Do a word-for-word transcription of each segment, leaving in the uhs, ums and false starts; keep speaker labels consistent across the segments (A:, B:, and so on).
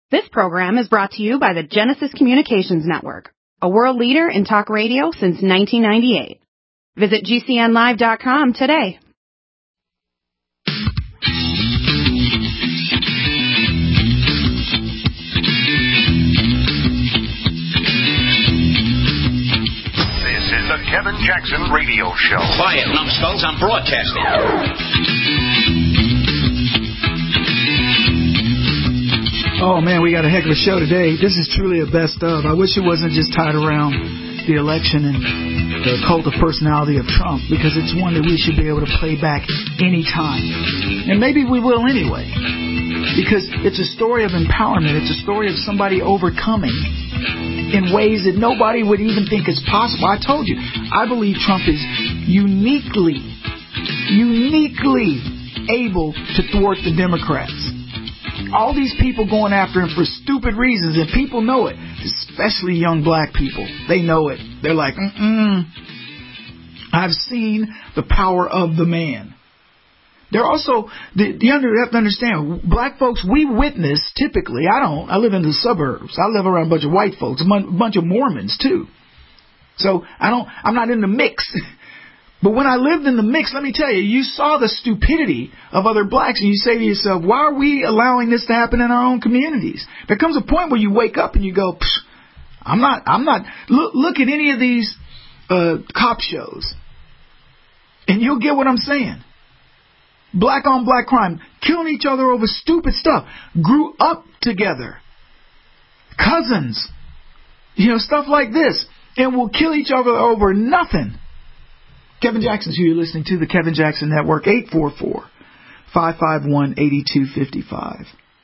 A: This program is brought to you by the Genesis Communications Network, a world leader in talk radio since nineteen ninety-eight. Visit G C N live dot com today.
B: This is the Kevin Jackson Radio Show.
C: Quiet, numbskulls, I'm broadcasting.
D: Oh, man, we got a heck of a show today. This is truly a best of. I wish it wasn't just tied around the election and the cult of personality of Trump, because it's one that we should be able to play back anytime. And maybe we will anyway, because it's a story of empowerment. It's a story of somebody overcoming in ways that nobody would even think is possible. I told you, I believe Trump is uniquely, uniquely able to thwart the Democrats. All these people going after him for stupid reasons, and people know it, especially young black people. They know it. They're like, mm-mm. I've seen the power of the man. They're also, you have to understand, black folks, we witness typically, I don't, I live in the suburbs. I live around a bunch of white folks, a bunch of Mormons too. So I don't, I'm not in the mix. But when I lived in the mix, let me tell you, you saw the stupidity of other blacks, and you say to yourself, why are we allowing this to happen in our own communities? There comes a point where you wake up and you go, I'm not, I'm not, look, look at any of these uh, cop shows, and you'll get what I'm saying. Black on black crime, killing each other over stupid stuff, grew up together, cousins, you know, stuff like this, and will kill each other over nothing. Kevin Jackson's who you're listening to, the Kevin Jackson Network, eight four four, five five one, eight two five five.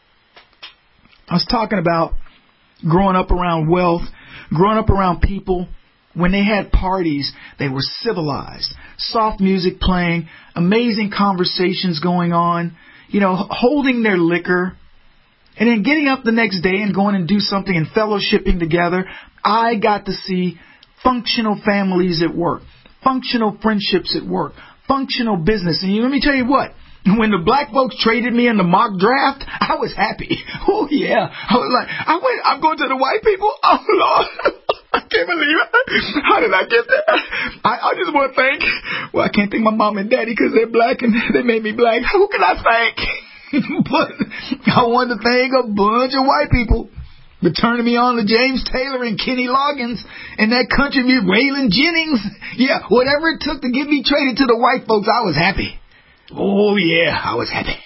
D: I was talking about growing up around wealth, growing up around people. When they had parties, they were civilized. Soft music playing, amazing conversations going on, you know, holding their liquor, and then getting up the next day and going and do something and fellowshipping together. I got to see functional families at work. Functional friendships at work, functional business. And you, let me tell you what, when the black folks traded me in the mock draft, I was happy. Oh, yeah. I was like, I went, I'm going to the white people. Oh, Lord. I can't believe it. How did I get there? I, I just want to thank, well, I can't thank my mom and daddy because they're black and they made me black. Who can I thank? But I wanted to thank a bunch of white people. But turning me on to James Taylor and Kenny Loggins and that country music, Waylon Jennings. Yeah, whatever it took to get me traded to the white folks, I was happy. Oh, yeah, I was happy.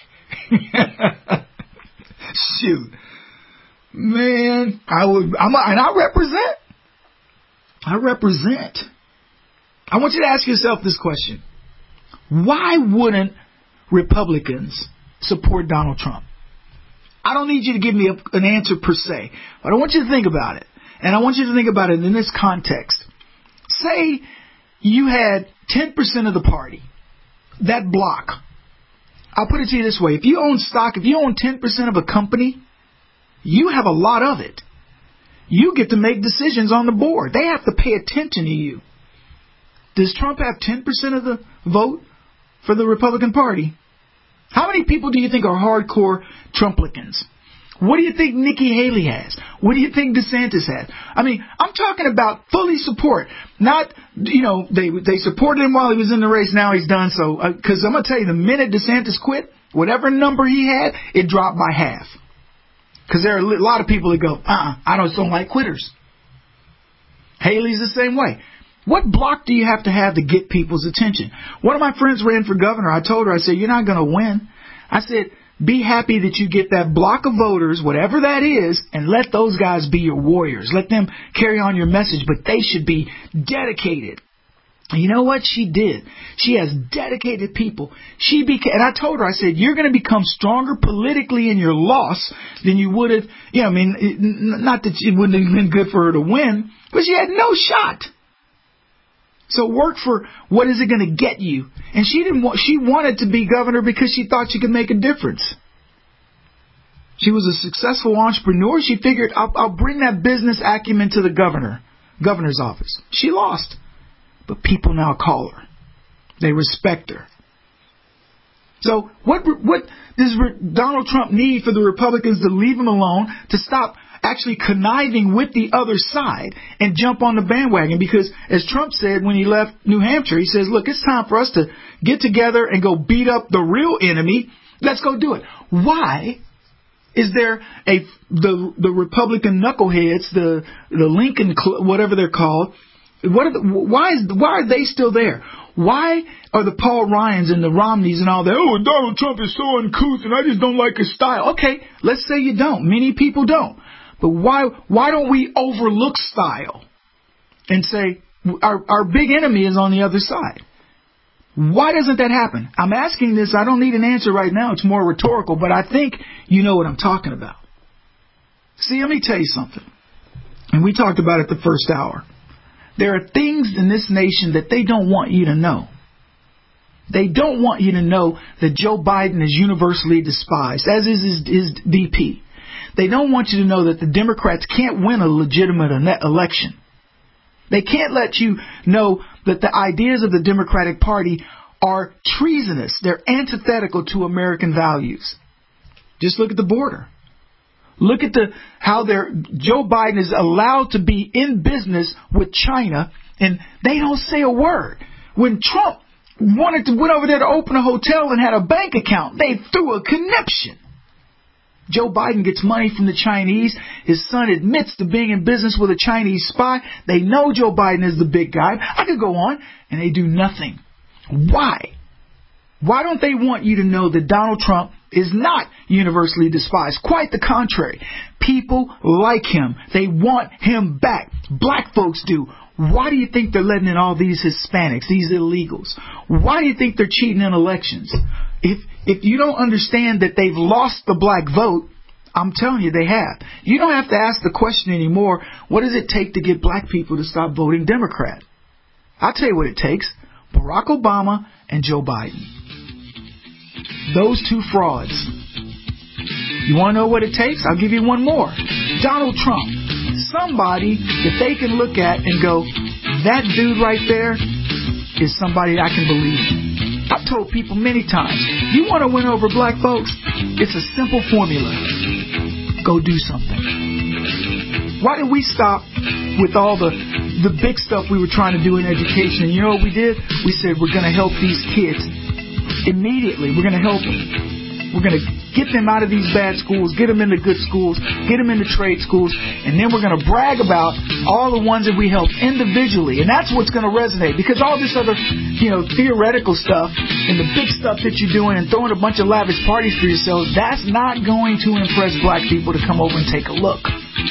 D: Shoot. Man, I would, I'm a, and I represent. I represent. I want you to ask yourself this question. Why wouldn't Republicans support Donald Trump? I don't need you to give me a, an answer per se, but I want you to think about it. And I want you to think about it in this context. Say you had ten percent of the party, that block. I'll put it to you this way. If you own stock, if you own ten percent of a company, you have a lot of it. You get to make decisions on the board. They have to pay attention to you. Does Trump have ten percent of the vote for the Republican Party? How many people do you think are hardcore Trumplicans? What do you think Nikki Haley has? What do you think DeSantis has? I mean, I'm talking about fully support. Not, you know, they they supported him while he was in the race. Now he's done so. Because uh, I'm going to tell you, the minute DeSantis quit, whatever number he had, it dropped by half. Because there are a lot of people that go, uh-uh, I don't, don't like quitters. Haley's the same way. What block do you have to have to get people's attention? One of my friends ran for governor. I told her, I said, you're not going to win. I said, be happy that you get that block of voters, whatever that is, and let those guys be your warriors. Let them carry on your message, but they should be dedicated. And you know what? She did. She has dedicated people. She became, and I told her, I said, you're going to become stronger politically in your loss than you would have. You know, I mean, it, not that it wouldn't have been good for her to win, but she had no shot. So work for what is it going to get you? And she didn't want, she wanted to be governor because she thought she could make a difference. She was a successful entrepreneur. She figured, I'll, I'll bring that business acumen to the governor, governor's office. She lost, but people now call her. They respect her. So what what does Donald Trump need for the Republicans to leave him alone, to stop actually conniving with the other side and jump on the bandwagon? Because as Trump said when he left New Hampshire, he says, look, it's time for us to get together and go beat up the real enemy. Let's go do it. Why is there a the the Republican knuckleheads, the the Lincoln, whatever they're called? What are the, why is why are they still there? Why are the Paul Ryans and the Romneys and all that? Oh, Donald Trump is so uncouth, and I just don't like his style. Okay, let's say you don't. Many people don't. But why why don't we overlook style and say our our big enemy is on the other side? Why doesn't that happen? I'm asking this. I don't need an answer right now. It's more rhetorical, but I think you know what I'm talking about. See, let me tell you something. And we talked about it the first hour. There are things in this nation that they don't want you to know. They don't want you to know that Joe Biden is universally despised, as is his, his V P. They don't want you to know that the Democrats can't win a legitimate election. They can't let you know that the ideas of the Democratic Party are treasonous. They're antithetical to American values. Just look at the border. Look at the how they're, Joe Biden is allowed to be in business with China, and they don't say a word. When Trump wanted to went over there to open a hotel and had a bank account, they threw a conniption. Joe Biden gets money from the Chinese. His son admits to being in business with a Chinese spy. They know Joe Biden is the big guy. I could go on, and they do nothing. Why? Why don't they want you to know that Donald Trump is not universally despised? Quite the contrary. People like him. They want him back. Black folks do. Why do you think they're letting in all these Hispanics, these illegals? Why do you think they're cheating in elections? If if you don't understand that they've lost the black vote, I'm telling you they have. You don't have to ask the question anymore, what does it take to get black people to stop voting Democrat? I'll tell you what it takes. Barack Obama and Joe Biden. Those two frauds. You want to know what it takes? I'll give you one more. Donald Trump. Somebody that they can look at and go, that dude right there is somebody I can believe. I've told people many times, you want to win over black folks? It's a simple formula. Go do something. Why did we stop with all the the big stuff we were trying to do in education? And you know what we did? We said we're going to help these kids immediately. We're going to help them. We're going to get them out of these bad schools, get them into good schools, get them into trade schools, and then we're going to brag about all the ones that we helped individually. And that's what's going to resonate, because all this other, you know, theoretical stuff and the big stuff that you're doing and throwing a bunch of lavish parties for yourselves, that's not going to impress black people to come over and take a look.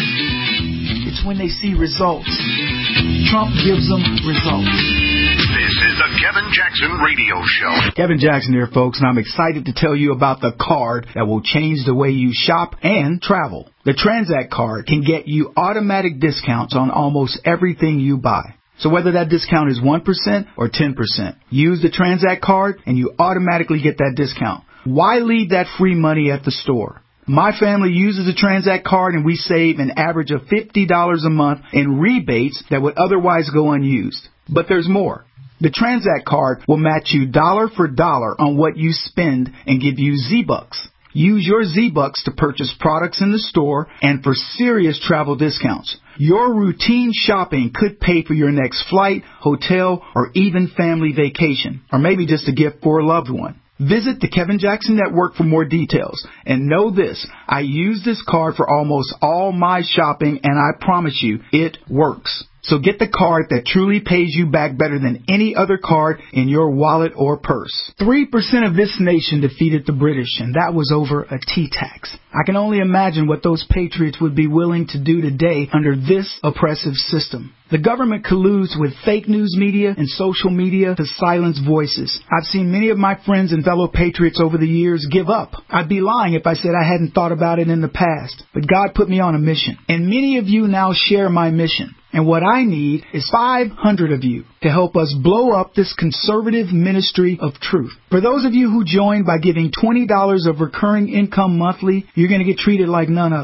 D: It's when they see results. Trump gives them results.
B: This is the Kevin Jackson Radio Show.
E: Kevin Jackson here, folks, and I'm excited to tell you about the card that will change the way you shop and travel. The Transact card can get you automatic discounts on almost everything you buy. So whether that discount is one percent or ten percent, use the Transact card and you automatically get that discount. Why leave that free money at the store? My family uses the Transact card and we save an average of fifty dollars a month in rebates that would otherwise go unused. But there's more. The Transact card will match you dollar for dollar on what you spend and give you Z-Bucks. Use your Z-Bucks to purchase products in the store and for serious travel discounts. Your routine shopping could pay for your next flight, hotel, or even family vacation, or maybe just a gift for a loved one. Visit the Kevin Jackson Network for more details. And know this, I use this card for almost all my shopping, and I promise you, it works. So get the card that truly pays you back better than any other card in your wallet or purse. Three percent of this nation defeated the British, and that was over a tea tax. I can only imagine what those patriots would be willing to do today under this oppressive system. The government colludes with fake news media and social media to silence voices. I've seen many of my friends and fellow patriots over the years give up. I'd be lying if I said I hadn't thought about it in the past. But God put me on a mission. And many of you now share my mission. And what I need is five hundred of you to help us blow up this conservative ministry of truth. For those of you who join by giving twenty dollars of recurring income monthly, you're going to get treated like none other.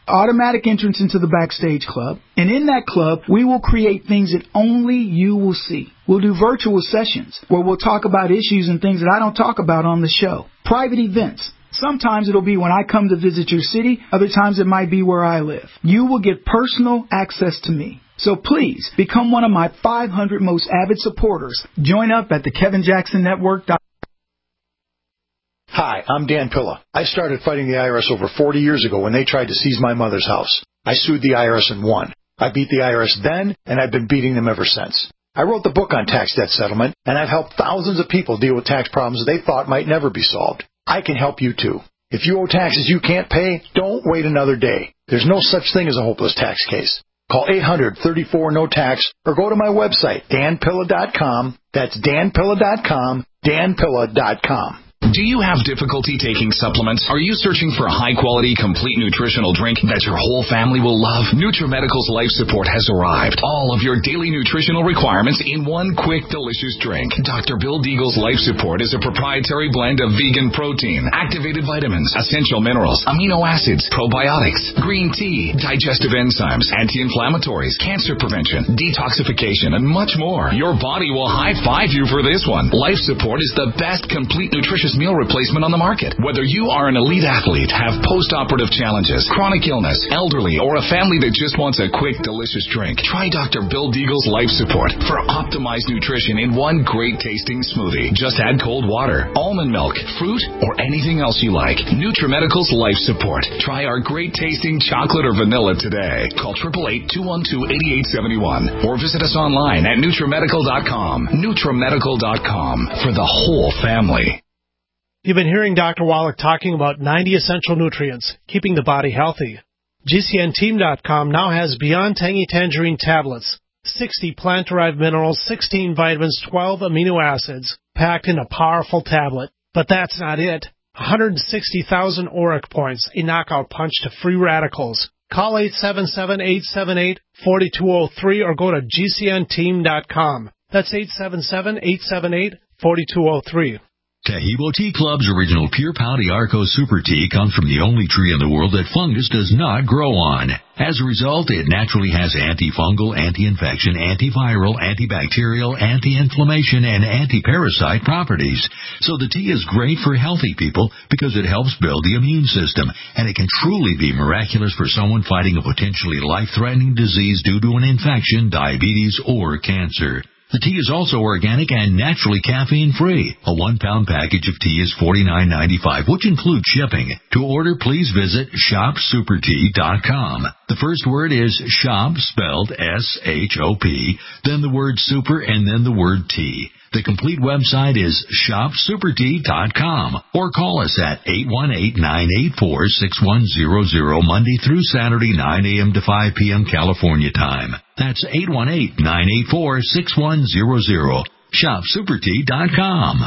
D: automatic entrance into the Backstage Club. And in that club, we will create things that only you will see. We'll do virtual sessions where we'll talk about issues and things that I don't talk about on the show. Private events. Sometimes it'll be when I come to visit your city. Other times it might be where I live. You will get personal access to me. So please, become one of my five hundred most avid supporters. Join up at the Kevin Jackson Network dot com.
F: Hi, I'm Dan Pilla. I started fighting the I R S over forty years ago when they tried to seize my mother's house. I sued the I R S and won. I beat the I R S then, and I've been beating them ever since. I wrote the book on tax debt settlement, and I've helped thousands of people deal with tax problems they thought might never be solved. I can help you too. If you owe taxes you can't pay, don't wait another day. There's no such thing as a hopeless tax case. Call eight hundred, thirty-four, no tax or go to my website, dan pilla dot com. That's dan pilla dot com, dan pilla dot com.
C: Do you have difficulty taking supplements? Are you searching for a high-quality, complete nutritional drink that your whole family will love? NutriMedical's Life Support has arrived. All of your daily nutritional requirements in one quick, delicious drink. Doctor Bill Deagle's Life Support is a proprietary blend of vegan protein, activated vitamins, essential minerals, amino acids, probiotics, green tea, digestive enzymes, anti-inflammatories, cancer prevention, detoxification, and much more. Your body will high-five you for this one. Life Support is the best complete nutritious meal replacement on the market. Whether you are an elite athlete, have post-operative challenges, chronic illness, elderly, or a family that just wants a quick, delicious drink, try Doctor Bill Deagle's Life Support for optimized nutrition in one great-tasting smoothie. Just add cold water, almond milk, fruit, or anything else you like. NutriMedical's Life Support. Try our great-tasting chocolate or vanilla today. Call eight eight eight, two one two, eight eight seven one or visit us online at NutriMedical dot com. NutriMedical dot com for the whole family.
G: You've been hearing Doctor Wallach talking about ninety essential nutrients, keeping the body healthy. G C N team dot com now has Beyond Tangy Tangerine tablets, sixty plant-derived minerals, sixteen vitamins, twelve amino acids, packed in a powerful tablet. But that's not it. one hundred sixty thousand auric points, a knockout punch to free radicals. Call eight seven seven, eight seven eight, four two zero three or go to G C N team dot com. That's eight seven seven, eight seven eight, four two zero three.
H: Tahibo Tea Club's original Pure Pau Arco Super Tea comes from the only tree in the world that fungus does not grow on. As a result, it naturally has antifungal, anti-infection, antiviral, antibacterial, anti-inflammation, and anti-parasite properties. So the tea is great for healthy people because it helps build the immune system, and it can truly be miraculous for someone fighting a potentially life-threatening disease due to an infection, diabetes, or cancer. The tea is also organic and naturally caffeine-free. A one-pound package of tea is forty-nine ninety-five, which includes shipping. To order, please visit shop super tea dot com. The first word is shop, spelled S H O P, then the word super, and then the word tea. The complete website is shop super tea dot com or call us at eight one eight, nine eight four, six one zero zero Monday through Saturday, nine a.m. to five p.m. California time. That's eight one eight, nine eight four, six one zero zero. shop super tea dot com.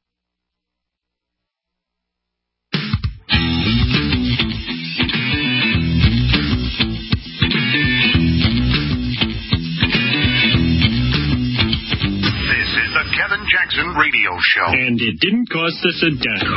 B: Kevin Jackson Radio Show.
I: And it didn't cost us a dime.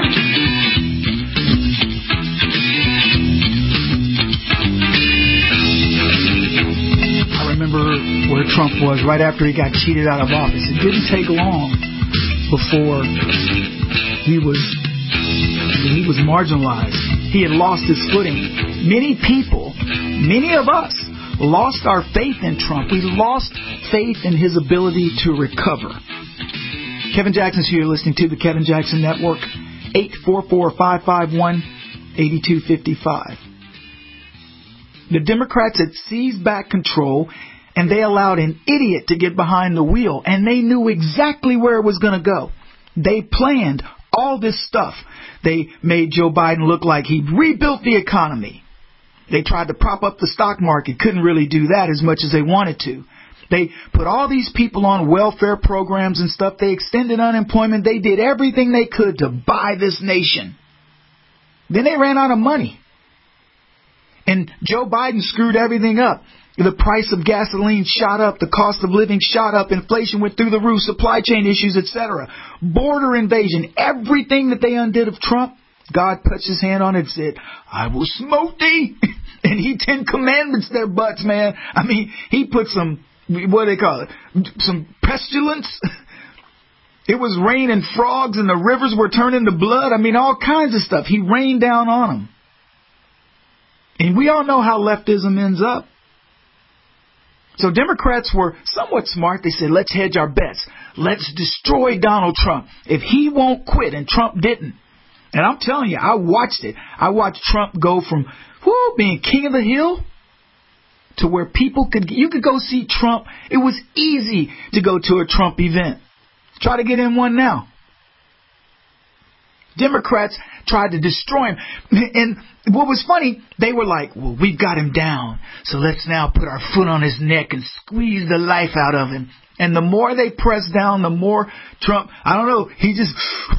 D: I remember where Trump was right after he got cheated out of office. It didn't take long before he was he was marginalized. He had lost his footing. Many people, many of us, lost our faith in Trump. We lost faith in his ability to recover. Kevin Jackson's here listening to the Kevin Jackson Network, eight four four, five five one, eight two five five. The Democrats had seized back control, and they allowed an idiot to get behind the wheel, and they knew exactly where it was going to go. They planned all this stuff. They made Joe Biden look like he'd rebuilt the economy. They tried to prop up the stock market, couldn't really do that as much as they wanted to. They put all these people on welfare programs and stuff. They extended unemployment. They did everything they could to buy this nation. Then they ran out of money. And Joe Biden screwed everything up. The price of gasoline shot up. The cost of living shot up. Inflation went through the roof. Supply chain issues, et cetera. Border invasion. Everything that they undid of Trump,
E: God puts his hand on it and said, I will smote thee. And he Ten Commandments their butts, man. I mean, he put some, what do they call it, some pestilence. It was raining frogs and the rivers were turning to blood. I mean, all kinds of stuff. He rained down on them. And we all know how leftism ends up. So Democrats were somewhat smart. They said, let's hedge our bets. Let's destroy Donald Trump. If he won't quit, and Trump didn't. And I'm telling you, I watched it. I watched Trump go from whoo, being king of the hill to where people could, you could go see Trump. It was easy to go to a Trump event. Try to get in one now. Democrats tried to destroy him. And what was funny, they were like, well, we've got him down, so let's now put our foot on his neck and squeeze the life out of him. And the more they pressed down, the more Trump, I don't know, he just,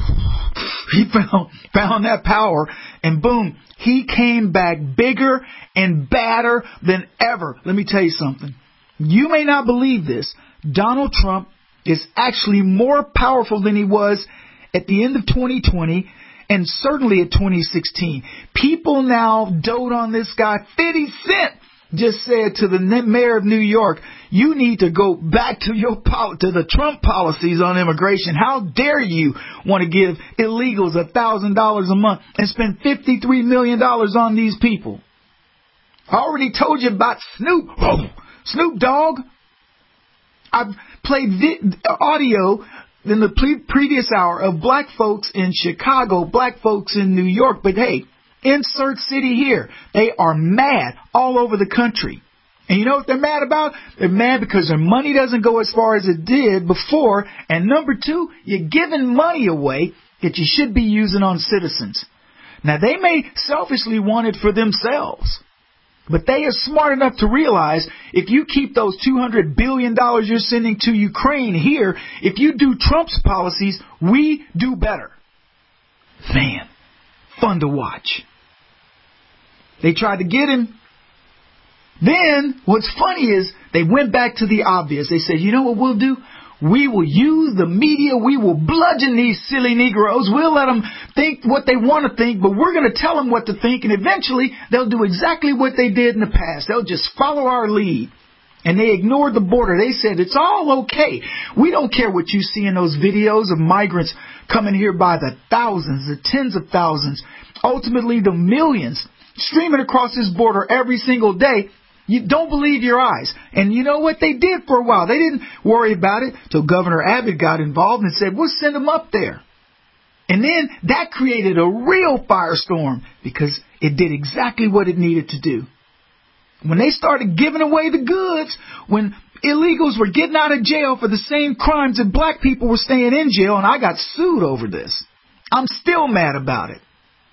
E: he found, found that power, and boom, he came back bigger and badder than ever. Let me tell you something. You may not believe this. Donald Trump is actually more powerful than he was at the end of twenty twenty and certainly at twenty sixteen. People now dote on this guy. fifty Cent just said to the mayor of New York, you need to go back to your pol- to the Trump policies on immigration. How dare you want to give illegals one thousand dollars a month and spend fifty-three million dollars on these people? I already told you about Snoop. Oh, Snoop Dogg. I've played vi- audio in the pre- previous hour of black folks in Chicago, black folks in New York. But hey, insert city here. They are mad all over the country. And you know what they're mad about? They're mad because their money doesn't go as far as it did before. And number two, you're giving money away that you should be using on citizens. Now, they may selfishly want it for themselves, but they are smart enough to realize if you keep those two hundred billion dollars you're sending to Ukraine here, if you do Trump's policies, we do better. Man, fun to watch. They tried to get him. Then, what's funny is they went back to the obvious. They said, you know what we'll do? We will use the media. We will bludgeon these silly Negroes. We'll let them think what they want to think, but we're going to tell them what to think, and eventually they'll do exactly what they did in the past. They'll just follow our lead. And they ignored the border. They said, it's all okay. We don't care what you see in those videos of migrants coming here by the thousands, the tens of thousands, ultimately the millions, streaming across this border every single day. You don't believe your eyes. And you know what they did for a while? They didn't worry about it till Governor Abbott got involved and said, we'll send them up there. And then that created a real firestorm because it did exactly what it needed to do. When they started giving away the goods, when illegals were getting out of jail for the same crimes that black people were staying in jail, and I got sued over this. I'm still mad about it.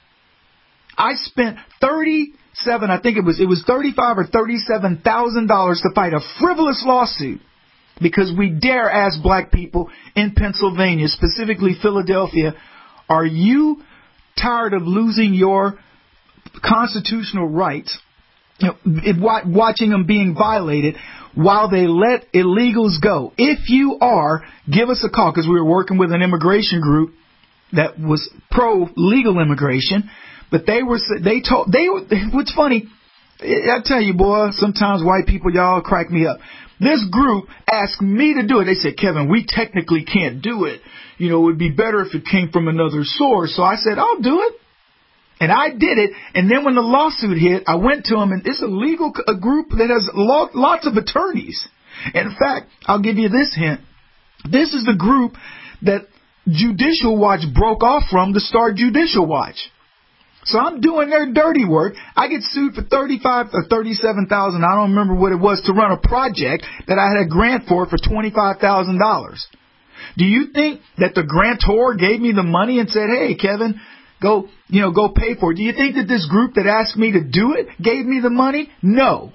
E: I spent thirty-seven, I think it was, it was thirty-five or thirty-seven thousand dollars to fight a frivolous lawsuit because we dare ask black people in Pennsylvania, specifically Philadelphia, are you tired of losing your constitutional rights, you know, watching them being violated while they let illegals go? If you are, give us a call, because we were working with an immigration group that was pro-legal immigration. But they were, they told, they were, what's funny, I tell you, boy, sometimes white people, y'all crack me up. This group asked me to do it. They said, Kevin, we technically can't do it. You know, it would be better if it came from another source. So I said, I'll do it. And I did it. And then when the lawsuit hit, I went to them, and it's a legal a group that has lo- lots of attorneys. And in fact, I'll give you this hint. This is the group that Judicial Watch broke off from to start Judicial Watch. So I'm doing their dirty work. I get sued for thirty-five or thirty-seven thousand. I don't remember what it was to run a project that I had a grant for for twenty-five thousand dollars. Do you think that the grantor gave me the money and said, "Hey, Kevin, go, you know, go pay for it"? Do you think that this group that asked me to do it gave me the money? No.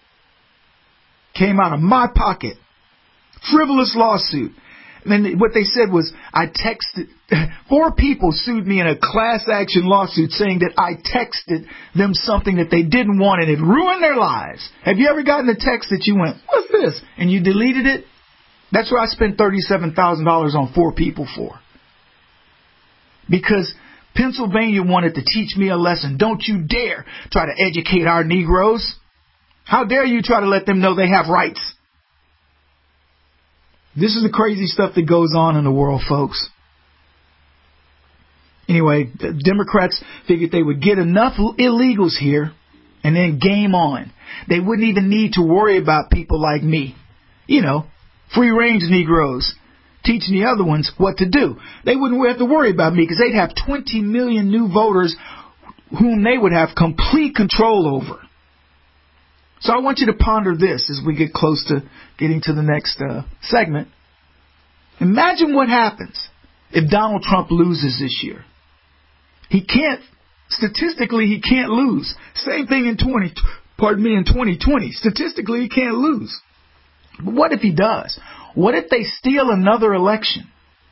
E: Came out of my pocket. Frivolous lawsuit. And what they said was, I texted, four people sued me in a class action lawsuit saying that I texted them something that they didn't want and it ruined their lives. Have you ever gotten a text that you went, what's this? And you deleted it? That's what I spent thirty-seven thousand dollars on four people for. Because
D: Pennsylvania wanted to teach me a lesson. Don't you dare try to educate our Negroes. How dare you try to let them know they have rights? This is the crazy stuff that goes on in the world, folks. Anyway, the Democrats figured they would get enough illegals here and then game on. They wouldn't even need to worry about people like me. You know, free-range Negroes teaching the other ones what to do. They wouldn't have to worry about me because they'd have twenty million new voters whom they would have complete control over. So I want you to ponder this as we get close to getting to the next uh, segment. Imagine what happens if Donald Trump loses this year. He can't, statistically, he can't lose. Same thing in twenty, pardon me, in twenty twenty. Statistically, he can't lose. But what if he does? What if they steal another election?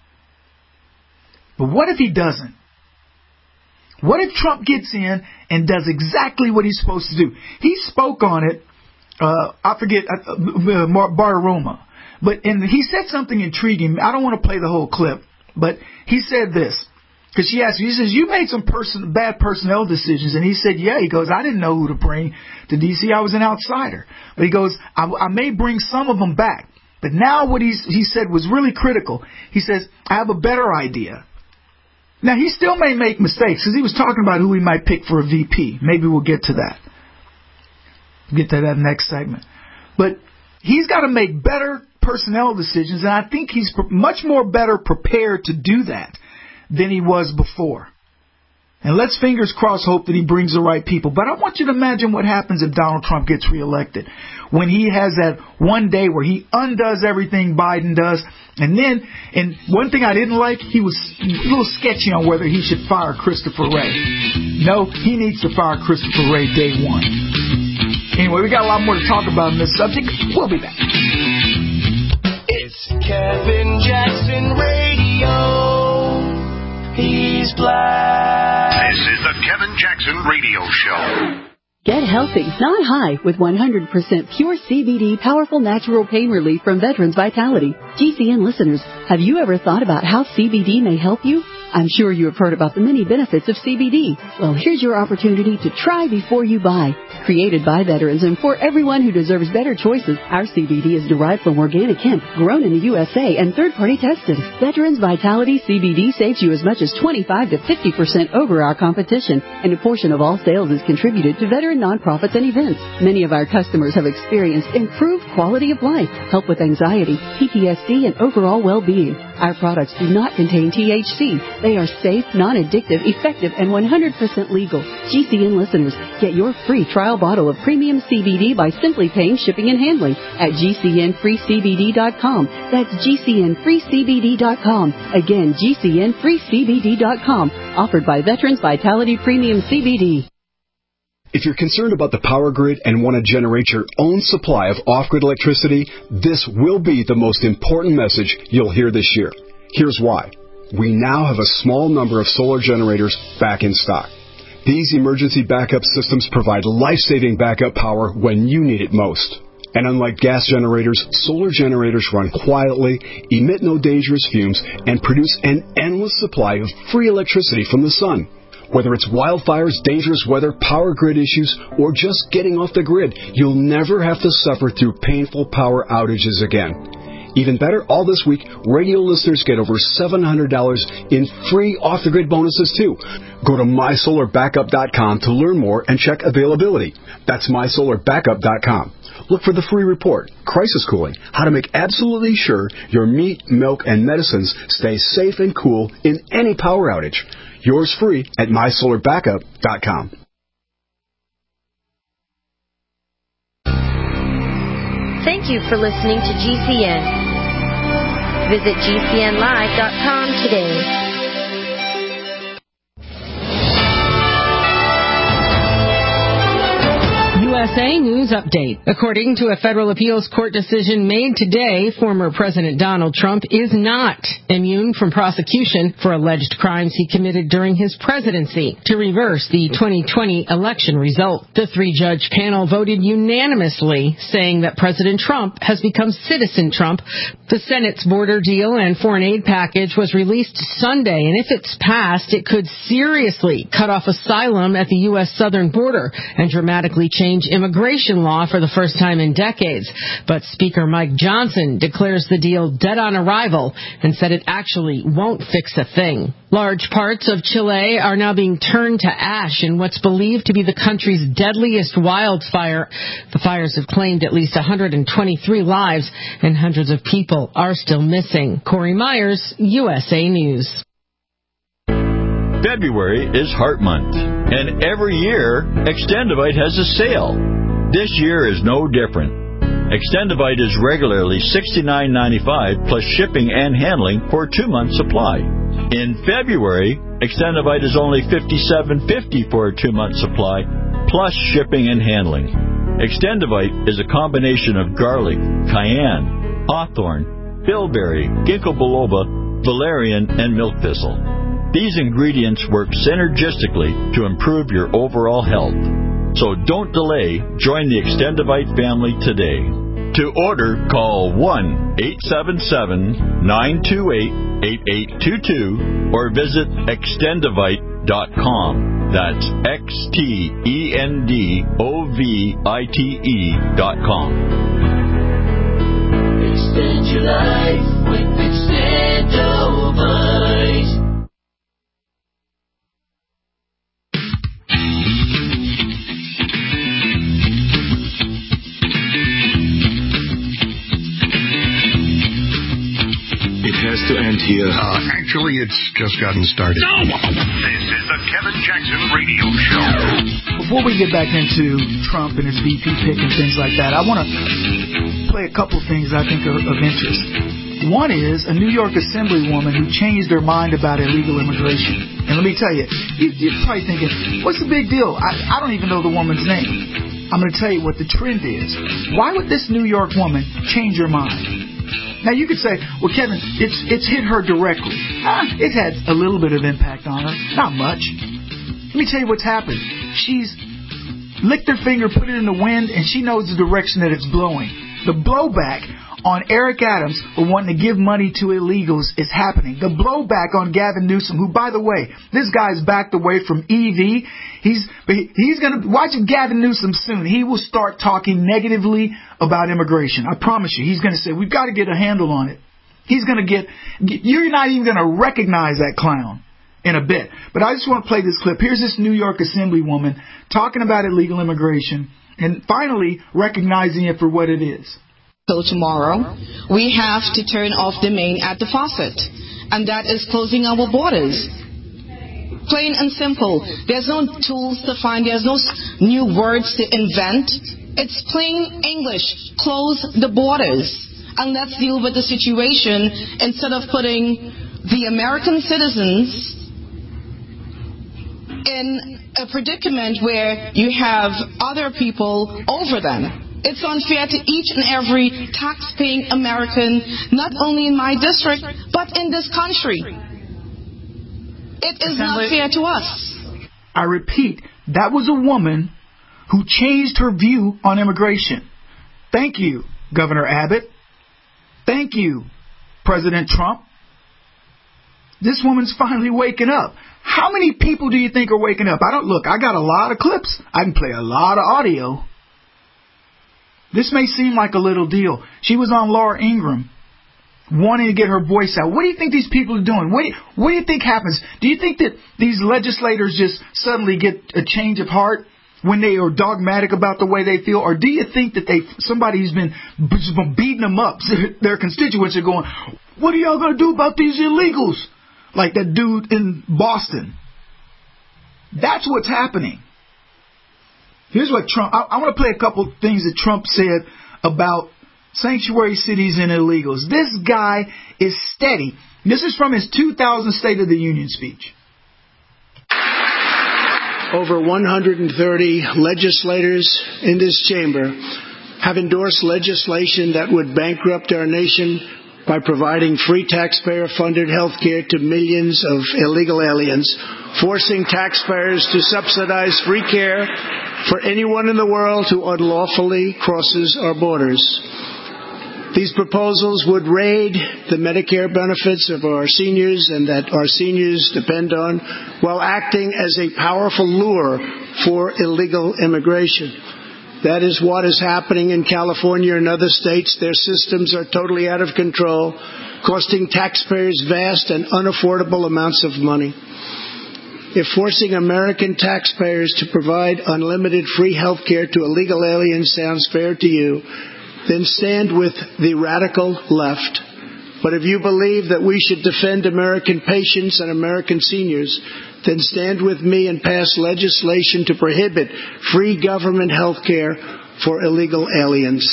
D: But what if he doesn't? What if Trump gets in and does exactly what he's supposed to do? He spoke on it, uh, I forget, uh, uh, Bartiromo. But and he said something intriguing. I don't want to play the whole clip, but he said this. Because she asked me, he says, you made some person, bad personnel decisions. And he said, yeah. He goes, I didn't know who to bring to D C. I was an outsider. But he goes, I, I may bring some of them back. But now what he's, he said was really critical. He says, I have a better idea. Now, he still may make mistakes because he was talking about who he might pick for a V P. Maybe we'll get to that. Get to that next segment. But he's got to make better personnel decisions. And I think he's much more better prepared to do that than he was before. And let's fingers cross hope that he brings the right people. But I want you to imagine what happens if Donald Trump gets reelected. When he has that one day where he undoes everything Biden does. And then, and one thing I didn't like, he was a little sketchy on whether he should fire Christopher Wray. No, he needs to fire Christopher Wray day one. Anyway, we got a lot more to talk about in this subject. We'll be back.
J: It's Kevin Jackson Radio. He's black.
B: This is the Kevin Jackson Radio Show.
K: Get healthy, not high, with one hundred percent pure C B D powerful natural pain relief from Veterans Vitality. G C N listeners, have you ever thought about how C B D may help you? I'm sure you have heard about the many benefits of C B D. Well, here's your opportunity to try before you buy. Created by veterans and for everyone who deserves better choices, our C B D is derived from organic hemp, grown in the U S A, and third-party tested. Veterans Vitality C B D saves you as much as twenty-five to fifty percent over our competition, and a portion of all sales is contributed to veteran nonprofits and events. Many of our customers have experienced improved quality of life, help with anxiety, P T S D, and overall well-being. Our products do not contain T H C. They are safe, non-addictive, effective, and one hundred percent legal. G C N listeners, get your free trial bottle of premium C B D by simply paying shipping and handling at G C N free C B D dot com. That's G C N free C B D dot com. Again, G C N free C B D dot com. Offered by Veterans Vitality Premium C B D.
L: If you're concerned about the power grid and want to generate your own supply of off-grid electricity, this will be the most important message you'll hear this year. Here's why. We now have a small number of solar generators back in stock. These emergency backup systems provide life-saving backup power when you need it most. And unlike gas generators, solar generators run quietly, emit no dangerous fumes, and produce an endless supply of free electricity from the sun. Whether it's wildfires, dangerous weather, power grid issues, or just getting off the grid, you'll never have to suffer through painful power outages again. Even better, all this week, radio listeners get over seven hundred dollars in free off-the-grid bonuses, too. Go to my solar backup dot com to learn more and check availability. That's my solar backup dot com. Look for the free report, Crisis Cooling, how to make absolutely sure your meat, milk, and medicines stay safe and cool in any power outage. Yours free at my solar backup dot com.
M: Thank you for listening to G C N. Visit G C N live dot com today.
N: U S A News Update. According to a federal appeals court decision made today, former President Donald Trump is not immune from prosecution for alleged crimes he committed during his presidency to reverse the twenty twenty election result. The three-judge panel voted unanimously, saying that President Trump has become Citizen Trump. The Senate's border deal and foreign aid package was released Sunday, and if it's passed, it could seriously cut off asylum at the U S southern border and dramatically change immigration law for the first time in decades. But Speaker Mike Johnson declares the deal dead on arrival and said it actually won't fix a thing. Large parts of Chile are now being turned to ash in what's believed to be the country's deadliest wildfire. The fires have claimed at least one hundred twenty-three lives, and hundreds of people are still missing. Corey Myers, U S A News.
O: February is Heart Month, and every year, Extendivite has a sale. This year is no different. Extendivite is regularly sixty-nine ninety-five plus shipping and handling for a two-month supply. In February, Extendivite is only fifty-seven fifty for a two-month supply plus shipping and handling. Extendivite is a combination of garlic, cayenne, hawthorn, bilberry, ginkgo biloba, valerian, and milk thistle. These ingredients work synergistically to improve your overall health. So don't delay. Join the Extendivite family today. To order, call one eight seven seven, nine two eight, eight eight two two or visit extendivite dot com. That's X T E N D O V I T E dot com.
J: Extend your life with Extendivite.
P: Has to end here.
B: Uh, actually, it's just gotten started. No! This is the Kevin Jackson Radio Show.
D: Before we get back into Trump and his V P pick and things like that, I want to play a couple things I think are of interest. One is a New York Assemblywoman who changed her mind about illegal immigration. And let me tell you, you're probably thinking, what's the big deal? I, I don't even know the woman's name. I'm going to tell you what the trend is. Why would this New York woman change her mind? Now, you could say, well, Kevin, it's it's hit her directly. Ah, it had a little bit of impact on her. Not much. Let me tell you what's happened. She's licked her finger, put it in the wind, and she knows the direction that it's blowing. The blowback on Eric Adams for wanting to give money to illegals is happening. The blowback on Gavin Newsom, who, by the way, this guy's backed away from E V. He's he's going to watch Gavin Newsom soon. He will start talking negatively about immigration. I promise you. He's going to say, we've got to get a handle on it. He's going to get, you're not even going to recognize that clown in a bit. But I just want to play this clip. Here's this New York Assemblywoman talking about illegal immigration and finally recognizing it for what it is.
Q: So tomorrow, we have to turn off the main at the faucet, and that is closing our borders. Plain and simple. There's no tools to find. There's no new words to invent. It's plain English. Close the borders, and let's deal with the situation instead of putting the American citizens in a predicament where you have other people over them. It's unfair to each and every tax-paying American, not only in my district, but in this country. It is not fair to us.
D: I repeat, that was a woman who changed her view on immigration. Thank you, Governor Abbott. Thank you, President Trump. This woman's finally waking up. How many people do you think are waking up? I don't look, I got a lot of clips. I can play a lot of audio. This may seem like a little deal. She was on Laura Ingraham, wanting to get her voice out. What do you think these people are doing? What do you, what do you think happens? Do you think that these legislators just suddenly get a change of heart when they are dogmatic about the way they feel? Or do you think that they somebody who's been beating them up, their constituents are going, what are y'all going to do about these illegals? Like that dude in Boston. That's what's happening. Here's what Trump, I, I want to play a couple things that Trump said about sanctuary cities and illegals. This guy is steady. This is from his two thousand State of the Union speech.
R: over one hundred thirty legislators in this chamber have endorsed legislation that would bankrupt our nation by providing free taxpayer-funded health care to millions of illegal aliens, forcing taxpayers to subsidize free care for anyone in the world who unlawfully crosses our borders. These proposals would raid the Medicare benefits of our seniors and that our seniors depend on, while acting as a powerful lure for illegal immigration. That is what is happening in California and other states. Their systems are totally out of control, costing taxpayers vast and unaffordable amounts of money. If forcing American taxpayers to provide unlimited free health care to illegal aliens sounds fair to you, then stand with the radical left. But if you believe that we should defend American patients and American seniors, then stand with me and pass legislation to prohibit free government health care for illegal aliens.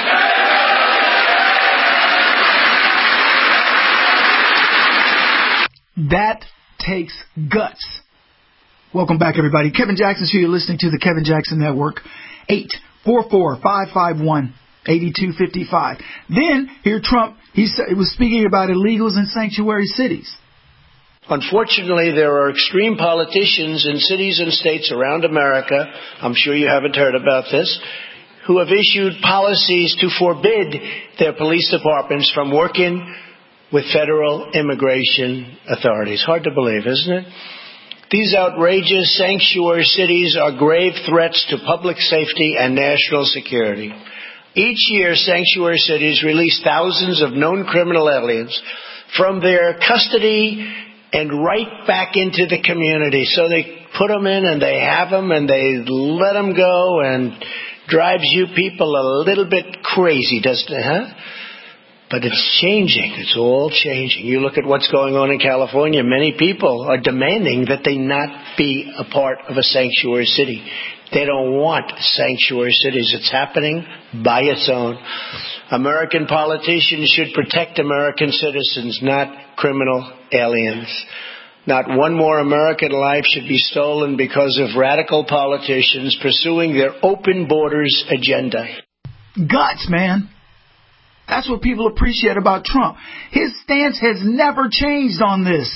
D: That takes guts. Welcome back, everybody. Kevin Jackson's here. You're listening to the Kevin Jackson Network. eight four four, five five one, eight two five five. Then, here Trump, he was speaking about illegals in sanctuary cities.
R: Unfortunately, there are extreme politicians in cities and states around America, I'm sure you haven't heard about this, who have issued policies to forbid their police departments from working with federal immigration authorities. Hard to believe, isn't it? These outrageous sanctuary cities are grave threats to public safety and national security. Each year, sanctuary cities release thousands of known criminal aliens from their custody and right back into the community. So they put them in and they have them and they let them go, and drives you people a little bit crazy, doesn't it, huh? But it's changing. It's all changing. You look at what's going on in California. Many people are demanding that they not be a part of a sanctuary city. They don't want sanctuary cities. It's happening by its own. American politicians should protect American citizens, not criminal aliens. Not one more American life should be stolen because of radical politicians pursuing their open borders agenda.
D: Guts, man. That's what people appreciate about Trump. His stance has never changed on this.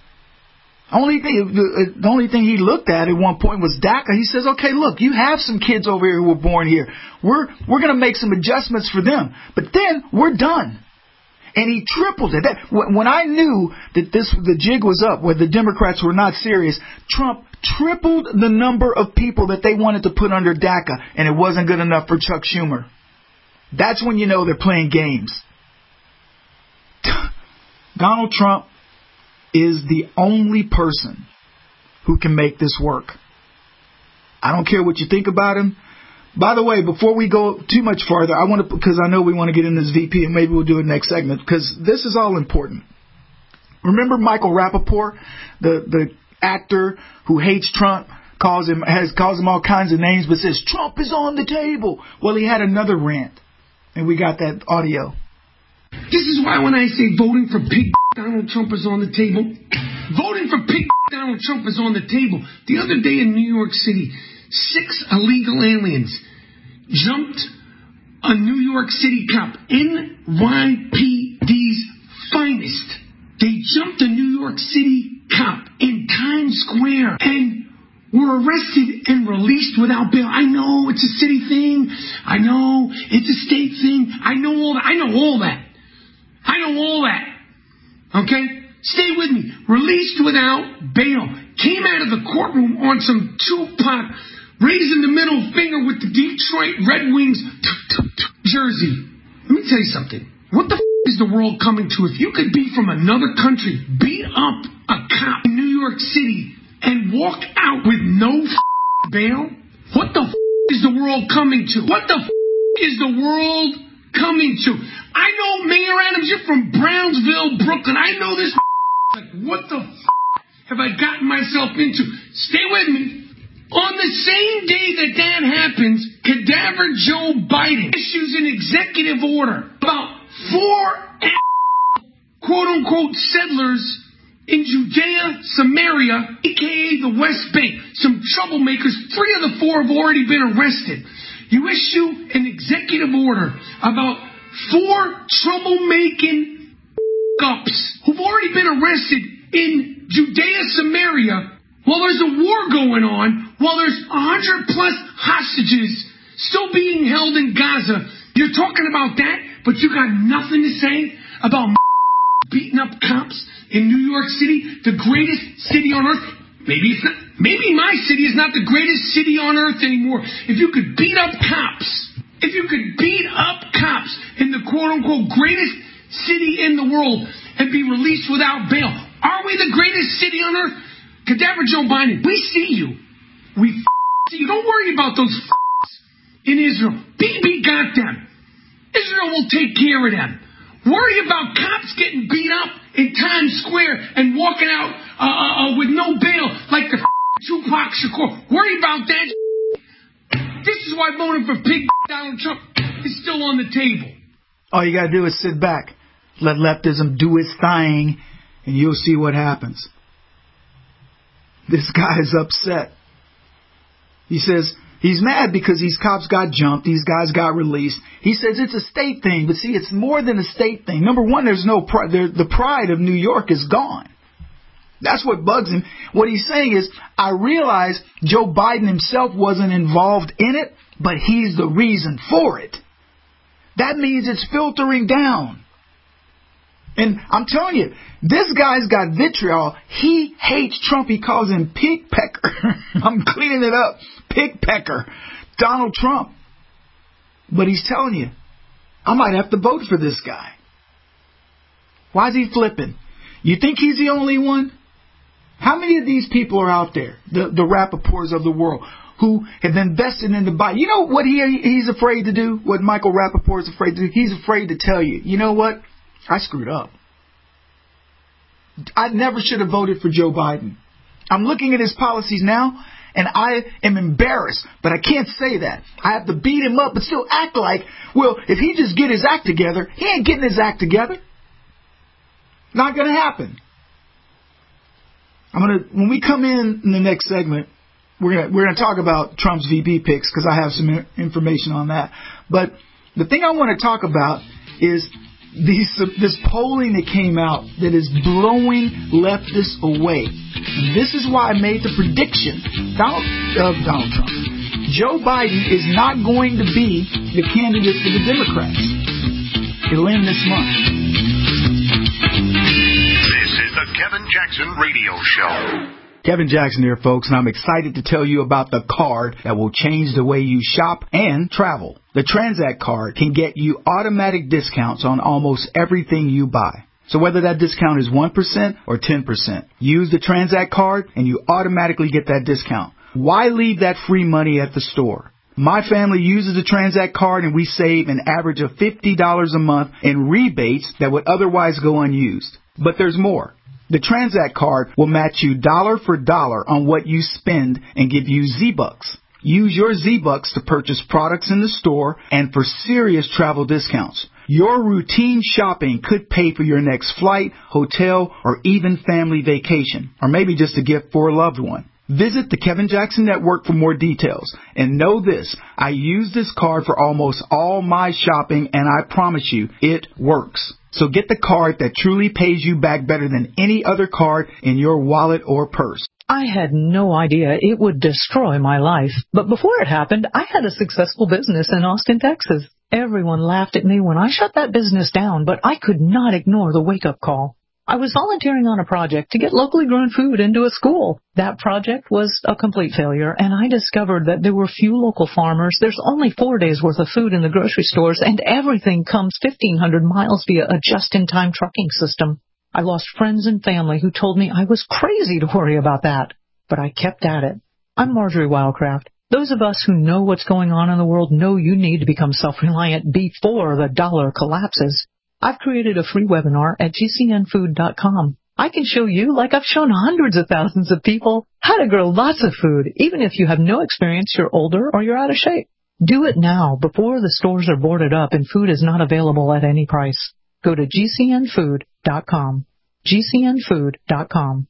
D: Only thing, the only thing he looked at at one point was DACA. He says, okay, look, you have some kids over here who were born here. We're, we're going to make some adjustments for them. But then we're done. And he tripled it. That, when I knew that this, the jig was up, where the Democrats were not serious, Trump tripled the number of people that they wanted to put under DACA, and it wasn't good enough for Chuck Schumer. That's when you know they're playing games. Donald Trump is the only person who can make this work. I don't care what you think about him. By the way, before we go too much farther, I want to, because I know we want to get in this V P, and maybe we'll do it next segment, because this is all important. Remember Michael Rappaport, the the actor who hates Trump, calls him has calls him all kinds of names, but says Trump is on the table. Well, he had another rant, and we got that audio.
S: This is why when I say voting for pig Donald Trump is on the table, voting for pig Donald Trump is on the table. The other day in New York City, six illegal aliens jumped a New York City cop, N Y P D's finest. They jumped a New York City cop in Times Square and were arrested and released without bail. I know it's a city thing. I know it's a state thing. I know all that. I know all that. I know all that. Okay? Stay with me. Released without bail. Came out of the courtroom on some Tupac raising the middle finger with the Detroit Red Wings jersey. Let me tell you something. What the f- is the world coming to? If you could be from another country, beat up a cop in New York City, and walk out with no f- bail, what the f- is the world coming to? What the f- is the world coming to? I know Mayor Adams, you're from Brownsville, Brooklyn. I know this. Like, what the f- have I gotten myself into? Stay with me. On the same day that that happens, Cadaver Joe Biden issues an executive order about four quote-unquote settlers in Judea, Samaria, a k a the West Bank. Some troublemakers, three of the four have already been arrested. You issue an executive order about four troublemaking ups who've already been arrested in Judea, Samaria, while there's a war going on, while there's a hundred plus hostages still being held in Gaza. You're talking about that, but you got nothing to say about beating up cops in New York City, the greatest city on earth. Maybe it's not, maybe my city is not the greatest city on earth anymore. If you could beat up cops, if you could beat up cops in the quote-unquote greatest city in the world and be released without bail, are we the greatest city on earth? Cadaver Joe Biden, we see you. We see you. Don't worry about those in Israel. Bibi got them. Israel will take care of them. Worry about cops getting beat up in Times Square and walking out uh, uh, with no bail like the Tupac Shakur. Worry about that. This is why voting for pig Donald Trump is still on the table.
E: All you got to do is sit back, let leftism do its thing, and you'll see what happens. This guy is upset. He says he's mad because these cops got jumped. These guys got released. He says it's a state thing. But see, it's more than a state thing. Number one, there's no pride. The pride of New York is gone. That's what bugs him. What he's saying is, I realize Joe Biden himself wasn't involved in it, but he's the reason for it. That means it's filtering down. And I'm telling you, this guy's got vitriol. He hates Trump. He calls him pig pecker. I'm cleaning it up. Pig pecker. Donald Trump. But he's telling you, I might have to vote for this guy. Why is he flipping? You think he's the only one? How many of these people are out there, the, the Rappaports of the world, who have invested in the Biden? You know what he he's afraid to do? What Michael Rappaport is afraid to do? He's afraid to tell you, you know what? I screwed up. I never should have voted for Joe Biden. I'm looking at his policies now, and I am embarrassed, but I can't say that. I have to beat him up, but still act like, well, if he just get his act together, he ain't getting his act together. Not going to happen. I'm gonna when we come in in the next segment, we're gonna we're gonna talk about Trump's V P picks because I have some information on that. But the thing I want to talk about is these this polling that came out that is blowing leftists away. And this is why I made the prediction Donald of uh, Donald Trump. Joe Biden is not going to be the candidate for the Democrats. It'll end this month.
B: The Kevin Jackson Radio Show.
E: Kevin Jackson here, folks, and I'm excited to tell you about the card that will change the way you shop and travel. The Transact card can get you automatic discounts on almost everything you buy. So whether that discount is one percent or ten percent, use the Transact card and you automatically get that discount. Why leave that free money at the store? My family uses the Transact card and we save an average of fifty dollars a month in rebates that would otherwise go unused. But there's more. The Transact card will match you dollar for dollar on what you spend and give you Z-Bucks. Use your Z-Bucks to purchase products in the store and for serious travel discounts. Your routine shopping could pay for your next flight, hotel, or even family vacation, or maybe just a gift for a loved one. Visit the Kevin Jackson Network for more details. And know this, I use this card for almost all my shopping, and I promise you, it works. So get the card that truly pays you back better than any other card in your wallet or purse.
T: I had no idea it would destroy my life. But before it happened, I had a successful business in Austin, Texas. Everyone laughed at me when I shut that business down, but I could not ignore the wake-up call. I was volunteering on a project to get locally grown food into a school. That project was a complete failure, and I discovered that there were few local farmers. There's only four days' worth of food in the grocery stores, and everything comes fifteen hundred miles via a just-in-time trucking system. I lost friends and family who told me I was crazy to worry about that, but I kept at it. I'm Marjorie Wildcraft. Those of us who know what's going on in the world know you need to become self-reliant before the dollar collapses. I've created a free webinar at G C N food dot com. I can show you, like I've shown hundreds of thousands of people, how to grow lots of food, even if you have no experience, you're older, or you're out of shape. Do it now, before the stores are boarded up and food is not available at any price. Go to G C N food dot com. G C N food dot com.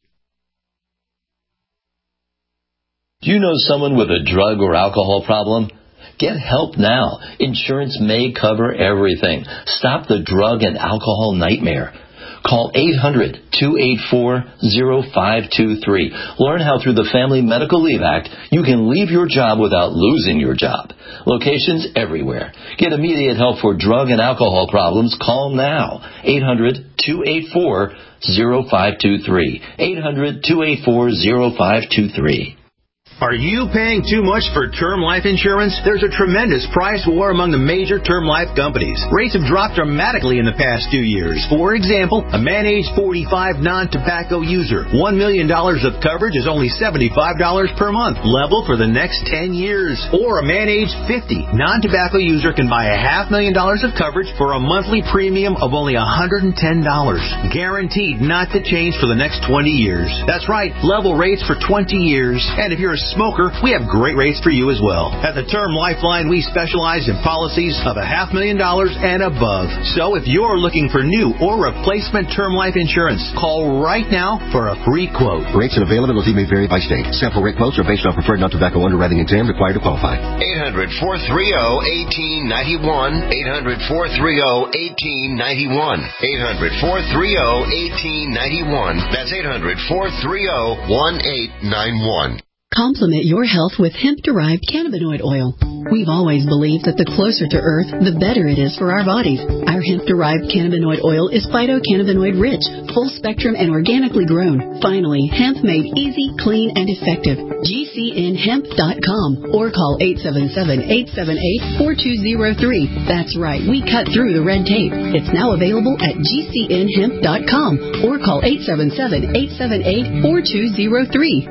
U: Do you know someone with a drug or alcohol problem? Get help now. Insurance may cover everything. Stop the drug and alcohol nightmare. Call eight hundred, two eight four, zero five two three. Learn how through the Family Medical Leave Act you can leave your job without losing your job. Locations everywhere. Get immediate help for drug and alcohol problems. Call now. eight hundred, two eight four, zero five two three. eight hundred, two eight four, zero five two three.
V: Are you paying too much for term life insurance? There's a tremendous price war among the major term life companies. Rates have dropped dramatically in the past two years. For example, a man age forty-five non-tobacco user, one million dollars of coverage is only seventy-five dollars per month, level for the next ten years. Or a man age fifty non-tobacco user can buy a half million dollars of coverage for a monthly premium of only one hundred ten dollars. Guaranteed not to change for the next twenty years. That's right, level rates for twenty years. And if you're a smoker, we have great rates for you as well. At the Term Lifeline, we specialize in policies of a half million dollars and above. So if you're looking for new or replacement term life insurance, call right now for a free quote.
W: Rates and availability may vary by state. Sample rate quotes are based on preferred non-tobacco underwriting exam required to qualify.
B: eight hundred, four three zero, one eight nine one. eight hundred, four three zero, one eight nine one. eight hundred, four three zero, one eight nine one. That's eight hundred, four three zero, one eight nine one.
K: Complement your health with hemp-derived cannabinoid oil. We've always believed that the closer to Earth, the better it is for our bodies. Our hemp-derived cannabinoid oil is phytocannabinoid-rich, full-spectrum, and organically grown. Finally, hemp made easy, clean, and effective. G C N hemp dot com or call eight seven seven, eight seven eight, four two zero three. That's right, we cut through the red tape. It's now available at G C N hemp dot com or call eight seven seven, eight seven eight, four two zero three.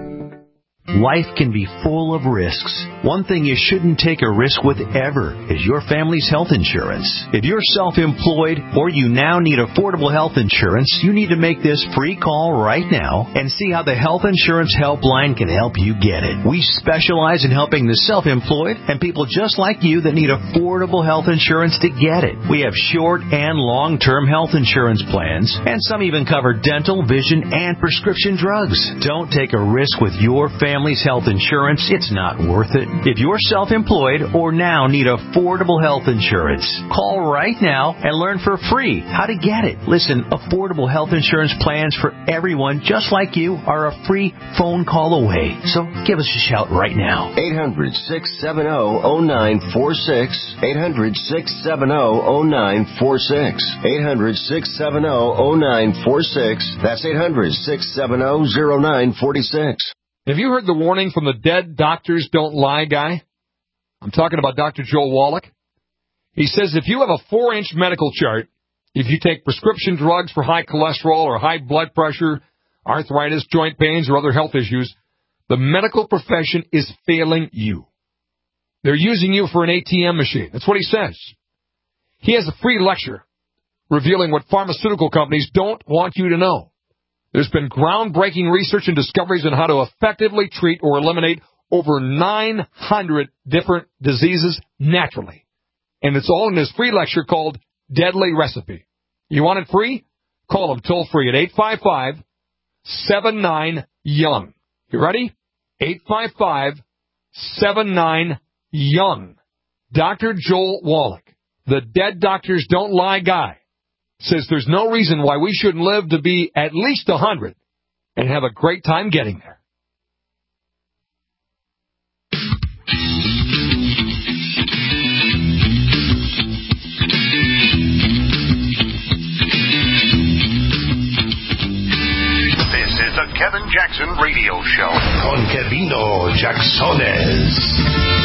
X: Life can be full of risks. One thing you shouldn't take a risk with ever is your family's health insurance. If you're self-employed or you now need affordable health insurance, you need to make this free call right now and see how the Health Insurance Helpline can help you get it. We specialize in helping the self-employed and people just like you that need affordable health insurance to get it. We have short and long-term health insurance plans, and some even cover dental, vision, and prescription drugs. Don't take a risk with your family. Family's health insurance, it's not worth it. If you're self-employed or now need affordable health insurance, call right now and learn for free how to get it. Listen, affordable health insurance plans for everyone just like you are a free phone call away. So give us a shout right now.
W: eight hundred, six seven zero, zero nine four six. eight hundred, six seven zero, zero nine four six. eight hundred, six seven zero, zero nine four six. That's eight hundred, six seven zero, zero nine four six.
Y: Have you heard the warning from the Dead Doctors Don't Lie guy? I'm talking about Doctor Joel Wallach. He says if you have a four-inch medical chart, if you take prescription drugs for high cholesterol or high blood pressure, arthritis, joint pains, or other health issues, the medical profession is failing you. They're using you for an A T M machine. That's what he says. He has a free lecture revealing what pharmaceutical companies don't want you to know. There's been groundbreaking research and discoveries on how to effectively treat or eliminate over nine hundred different diseases naturally. And it's all in this free lecture called Deadly Recipe. You want it free? Call them toll free at eight five five, seven nine, young. You ready? eight five five, seven nine, young. Doctor Joel Wallach, the Dead Doctors Don't Lie guy, says there's no reason why we shouldn't live to be at least one hundred and have a great time getting there.
B: This is the Kevin Jackson Radio Show. Con Kevino Jacksones.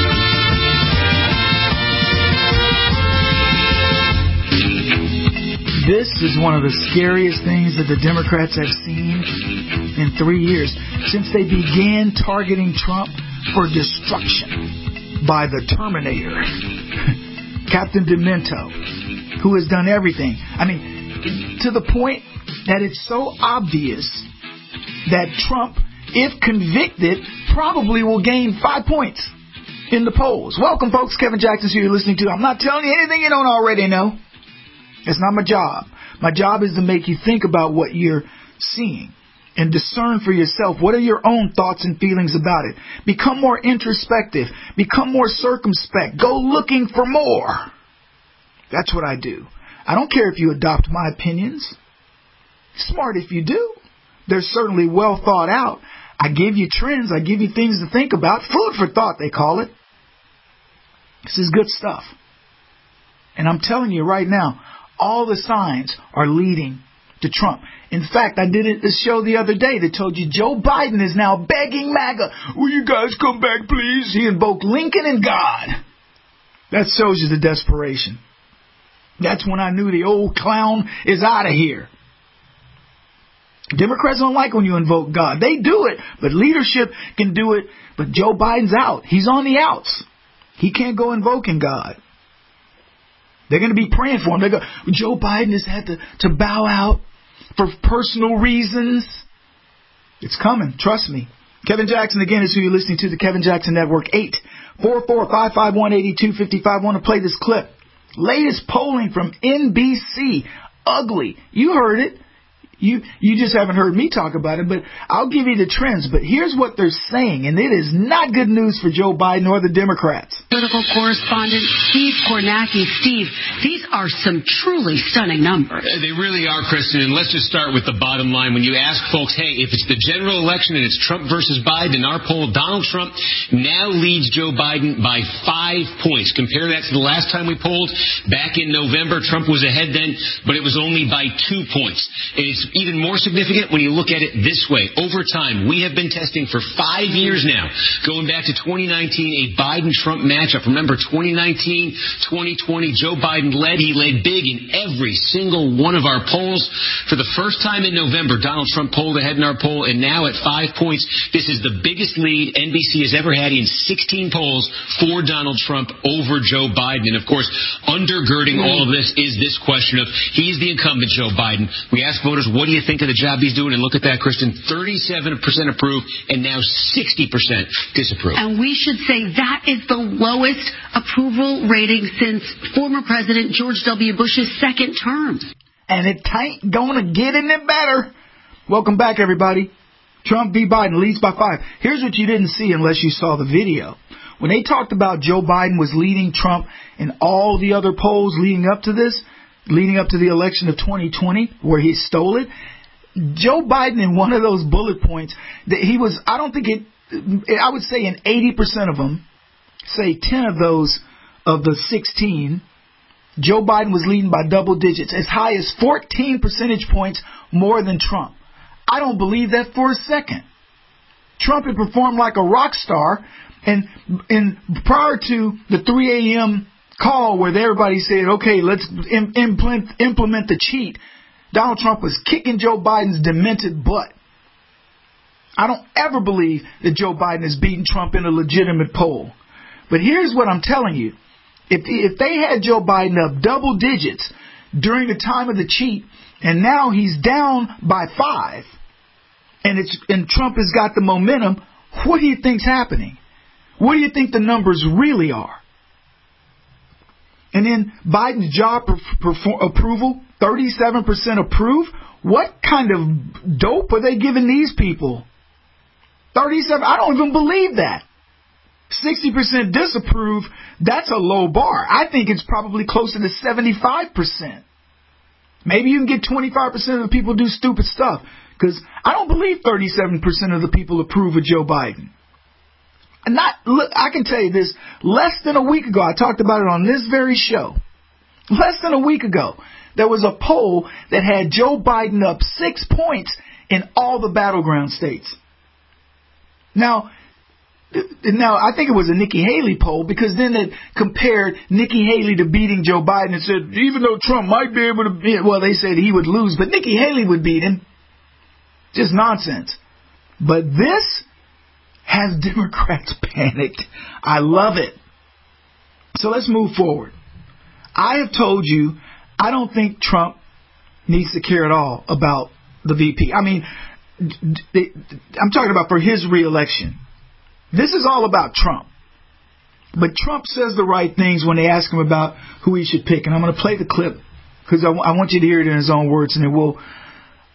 D: This is one of the scariest things that the Democrats have seen in three years since they began targeting Trump for destruction by the Terminator, Captain Demento, who has done everything. I mean, to the point that it's so obvious that Trump, if convicted, probably will gain five points in the polls. Welcome, folks. Kevin Jackson, who you're listening to. I'm not telling you anything you don't already know. It's not my job. My job is to make you think about what you're seeing and discern for yourself. What are your own thoughts and feelings about it? Become more introspective. Become more circumspect. Go looking for more. That's what I do. I don't care if you adopt my opinions. Smart if you do. They're certainly well thought out. I give you trends. I give you things to think about. Food for thought, they call it. This is good stuff. And I'm telling you right now, all the signs are leading to Trump. In fact, I did a show the other day that told you Joe Biden is now begging MAGA, will you guys come back, please? He invoked Lincoln and God. That shows you the desperation. That's when I knew the old clown is out of here. Democrats don't like when you invoke God. They do it, but leadership can do it. But Joe Biden's out. He's on the outs. He can't go invoking God. They're going to be praying for him. They go, Joe Biden has had to, to bow out for personal reasons. It's coming. Trust me. Kevin Jackson, again, is who you're listening to, the Kevin Jackson Network. eight four four, five five one, eight two five five. I want to play this clip. Latest polling from N B C. Ugly. You heard it. You you just haven't heard me talk about it, but I'll give you the trends. But here's what they're saying, and it is not good news for Joe Biden or the Democrats.
A: Political correspondent Steve Kornacki. Steve, these are some truly stunning numbers.
C: They really are, Kristen, and let's just start with the bottom line. When you ask folks, hey, if it's the general election and it's Trump versus Biden, in our poll, Donald Trump now leads Joe Biden by five points. Compare that to the last time we polled. Back in November, Trump was ahead then, but it was only by two points. And it's even more significant when you look at it this way. Over time, we have been testing for five years now, going back to twenty nineteen, a Biden-Trump matchup. Remember, twenty nineteen, twenty twenty, Joe Biden led. He led big in every single one of our polls. For the first time in November, Donald Trump pulled ahead in our poll, and now at five points, this is the biggest lead N B C has ever had in sixteen polls for Donald Trump over Joe Biden. And, of course, undergirding all of this is this question of, he's the incumbent, Joe Biden. We ask voters, what do you think of the job he's doing? And look at that, Kristen, thirty-seven percent approve and now sixty percent disapprove.
A: And we should say that is the lowest approval rating since former President George W. Bush's second term.
D: And it ain't going to get any better. Welcome back, everybody. Trump v. Biden leads by five. Here's what you didn't see unless you saw the video. When they talked about Joe Biden was leading Trump in all the other polls leading up to this, leading up to the election of twenty twenty, where he stole it, Joe Biden in one of those bullet points, that he was, I don't think it, I would say in eighty percent of them, say ten of those of the sixteen, Joe Biden was leading by double digits, as high as fourteen percentage points more than Trump. I don't believe that for a second. Trump had performed like a rock star, and, and prior to the three a.m. call where everybody said, okay, let's im- implement, implement the cheat, Donald Trump was kicking Joe Biden's demented butt. I don't ever believe that Joe Biden has beaten Trump in a legitimate poll. But here's what I'm telling you. If, if they had Joe Biden up double digits during the time of the cheat, and now he's down by five, and it's and Trump has got the momentum, what do you think's happening? What do you think the numbers really are? And then Biden's job perform, approval, thirty-seven percent approve? What kind of dope are they giving these people? thirty-seven, I don't even believe that. sixty percent disapprove, that's a low bar. I think it's probably closer to seventy-five percent. Maybe you can get twenty-five percent of the people do stupid stuff. Because I don't believe thirty-seven percent of the people approve of Joe Biden. And not, look, I can tell you this, less than a week ago, I talked about it on this very show. Less than a week ago, there was a poll that had Joe Biden up six points in all the battleground states. Now, now I think it was a Nikki Haley poll, because then it compared Nikki Haley to beating Joe Biden and said, even though Trump might be able to beat, well, they said he would lose, but Nikki Haley would beat him. Just nonsense. But this has Democrats panicked. I love it. So let's move forward. I have told you, I don't think Trump needs to care at all about the V P. I mean, I'm talking about for his reelection. This is all about Trump. But Trump says the right things when they ask him about who he should pick. And I'm going to play the clip because I, I want you to hear it in his own words, and then we'll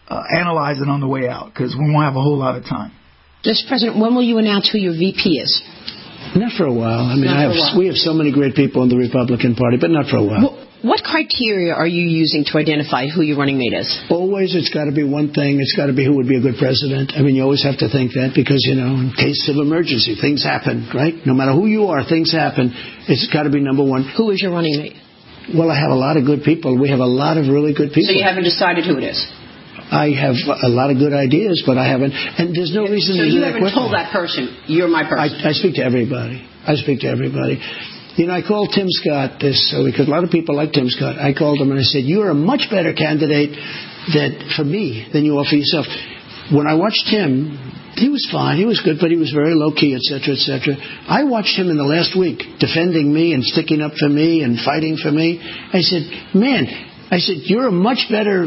D: uh, analyze it on the way out because we won't have a whole lot of time.
F: Mister President, when will you announce who your V P is?
R: Not for a while. I mean,
F: Not
R: I have,
F: for a while.
R: we have so many great people in the Republican Party, but not for a while.
F: Well, what criteria are you using to identify who your running mate is?
R: Always, it's got to be one thing. It's got to be who would be a good president. I mean, you always have to think that because, you know, in case of emergency, things happen, right? No matter who you are, things happen. It's got to be number one.
F: Who is your running mate?
R: Well, I have a lot of good people. We have a lot of really good people.
F: So you haven't decided who it is?
R: I have a lot of good ideas, but I haven't. And there's no reason
F: so
R: to do
F: you
R: that
F: haven't
R: quickly.
F: told that person, you're my person?
R: I, I speak to everybody. I speak to everybody. You know, I called Tim Scott this uh, because a lot of people like Tim Scott. I called him and I said, "You are a much better candidate that for me than you are for yourself." When I watched him, he was fine. He was good, but he was very low key, et cetera, et cetera. I watched him in the last week defending me and sticking up for me and fighting for me. I said, "Man," I said, "you're a much better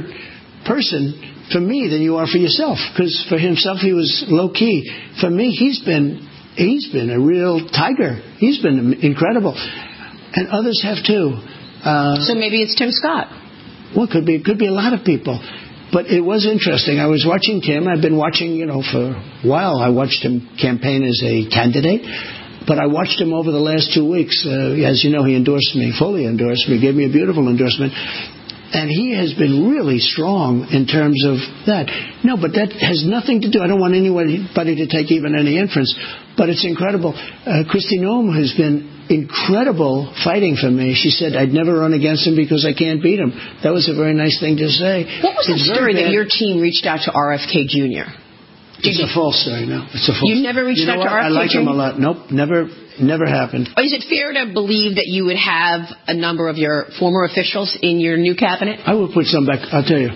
R: person for me than you are for yourself." Because for himself, he was low key. For me, he's been. He's been a real tiger. He's been incredible. And others have too. Uh,
F: so maybe it's Tim Scott.
R: Well, it could be, it could be a lot of people. But it was interesting. I was watching Tim. I've been watching, you know, for a while. I watched him campaign as a candidate. But I watched him over the last two weeks. Uh, as you know, he endorsed me, fully endorsed me, gave me a beautiful endorsement. And he has been really strong in terms of that. No, but that has nothing to do. I don't want anybody to take even any inference. But it's incredible. Uh, Kristi Noem has been incredible fighting for me. She said, "I'd never run against him because I can't beat him." That was a very nice thing to say.
F: What was
R: it's
F: the story that your team reached out to R F K Junior?
R: It's a false story, no. It's a false.
F: You never reached
R: you know
F: out to
R: what?
F: R F K
R: I like
F: Junior?
R: him a lot. Nope, never, never happened.
F: Is it fair to believe that you would have a number of your former officials in your new cabinet?
R: I will put some back. I'll tell you.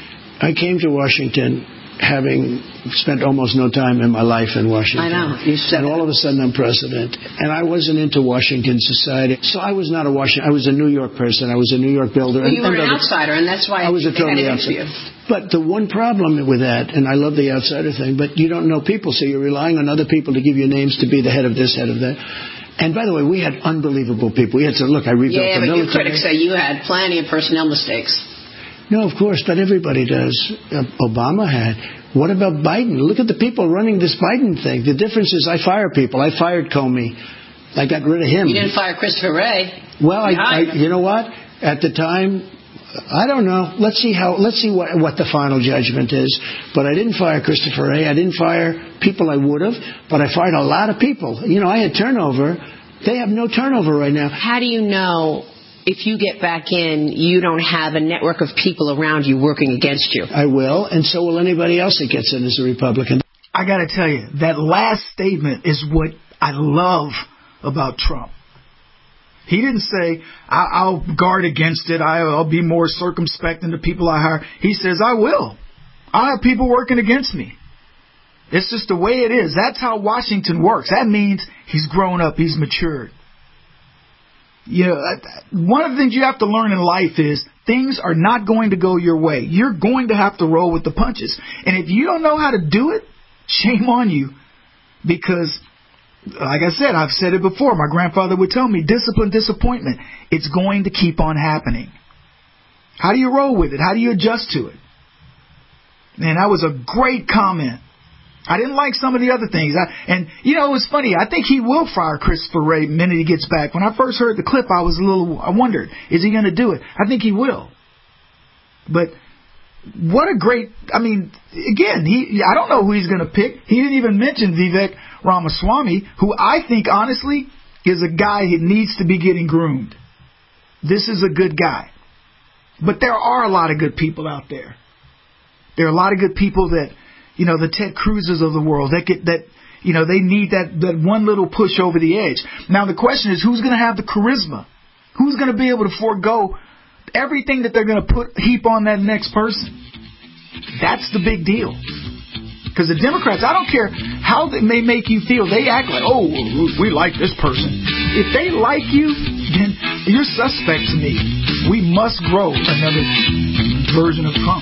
R: I came to Washington having spent almost no time in my life in Washington.
F: I know. You said
R: and all of a sudden I'm president. And I wasn't into Washington society. So I was not a Washington. I was a New York person. I was a New York builder.
F: Well, you
R: and,
F: were
R: and
F: an outsider, and that's why
R: I was a totally outsider. But the one problem with that, and I love the outsider thing, but you don't know people, so you're relying on other people to give you names to be the head of this, head of that. And by the way, we had unbelievable people. We had to look. I rebuilt
F: yeah,
R: the
F: but
R: military.
F: your critics say you had plenty of personnel mistakes.
R: No, of course, but everybody does. Uh, Obama had. What about Biden? Look at the people running this Biden thing. The difference is I fire people. I fired Comey. I got rid of him.
F: You didn't fire Christopher Wray.
R: Well, I, I, you know what? At the time, I don't know. Let's see how. Let's see what, what the final judgment is. But I didn't fire Christopher Wray. I didn't fire people I would have. But I fired a lot of people. You know, I had turnover. They have no turnover right now.
F: How do you know? If you get back in, you don't have a network of people around you working against you.
R: I will, and so will anybody else that gets in as a Republican.
D: I got to tell you, that last statement is what I love about Trump. He didn't say, I'll guard against it, I'll be more circumspect in the people I hire. He says, I will. I'll have people working against me. It's just the way it is. That's how Washington works. That means he's grown up, he's matured. You know, one of the things you have to learn in life is things are not going to go your way. You're going to have to roll with the punches. And if you don't know how to do it, shame on you. Because, like I said, I've said it before. My grandfather would tell me, discipline, disappointment. It's going to keep on happening. How do you roll with it? How do you adjust to it? Man, that was a great comment. I didn't like some of the other things. I, and, you know, it was funny. I think he will fire Christopher Wray the minute he gets back. When I first heard the clip, I was a little, I wondered, is he going to do it? I think he will. But what a great, I mean, again, he, I don't know who he's going to pick. He didn't even mention Vivek Ramaswamy, who I think, honestly, is a guy who needs to be getting groomed. This is a good guy. But there are a lot of good people out there. There are a lot of good people that, you know, the Ted Cruz's of the world, that get that, you know, they need that, that one little push over the edge. Now, the question is, who's going to have the charisma? Who's going to be able to forego everything that they're going to put heap on that next person? That's the big deal. Because the Democrats, I don't care how they may make you feel, they act like, oh, we like this person. If they like you, then you're suspect to me. We must grow another version of Trump.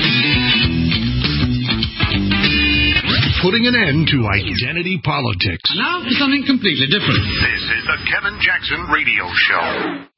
G: Putting an end to identity politics.
H: Now for something completely different.
G: This is the Kevin Jackson Radio Show.